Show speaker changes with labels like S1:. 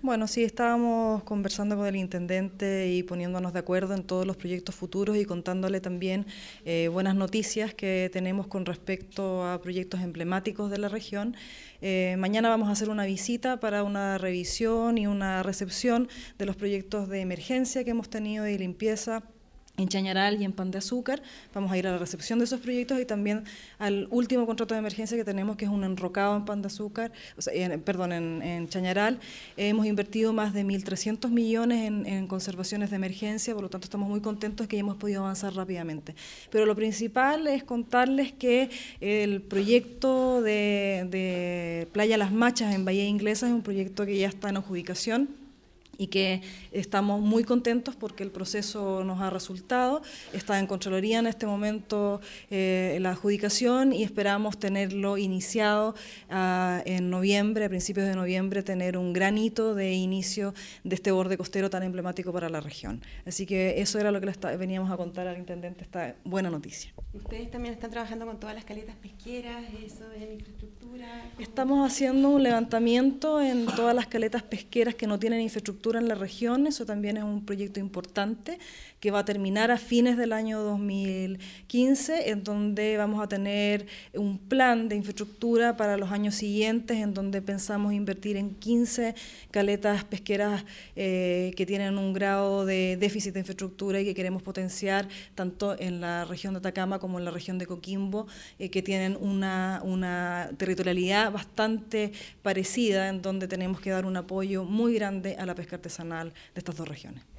S1: Bueno, sí, estábamos conversando con el intendente y poniéndonos de acuerdo en todos los proyectos futuros y contándole también buenas noticias que tenemos con respecto a proyectos emblemáticos de la región. Mañana vamos a hacer una visita para una revisión y una recepción de los proyectos de emergencia que hemos tenido de limpieza en Chañaral y en Pan de Azúcar. Vamos a ir a la recepción de esos proyectos y también al último contrato de emergencia que tenemos, que es un enrocado en Pan de Azúcar, en Chañaral. Hemos invertido más de 1.300 millones en conservaciones de emergencia, por lo tanto estamos muy contentos que hemos podido avanzar rápidamente. Pero lo principal es contarles que el proyecto de Playa Las Machas en Bahía Inglesa es un proyecto que ya está en adjudicación y que estamos muy contentos porque el proceso nos ha resultado. Está en Contraloría en este momento la adjudicación y esperamos tenerlo iniciado en noviembre, a principios de noviembre, tener un gran hito de inicio de este borde costero tan emblemático para la región. Así que eso era lo que veníamos a contar al intendente, esta buena noticia.
S2: ¿Ustedes también están trabajando con todas las caletas pesqueras, eso en infraestructura?
S1: Estamos haciendo un levantamiento en todas las caletas pesqueras que no tienen infraestructura en la región. Eso también es un proyecto importante que va a terminar a fines del año 2015, en donde vamos a tener un plan de infraestructura para los años siguientes, en donde pensamos invertir en 15 caletas pesqueras que tienen un grado de déficit de infraestructura y que queremos potenciar tanto en la región de Atacama como en la región de Coquimbo, que tienen una territorialidad bastante parecida, en donde tenemos que dar un apoyo muy grande a la pesca artesanal de estas dos regiones.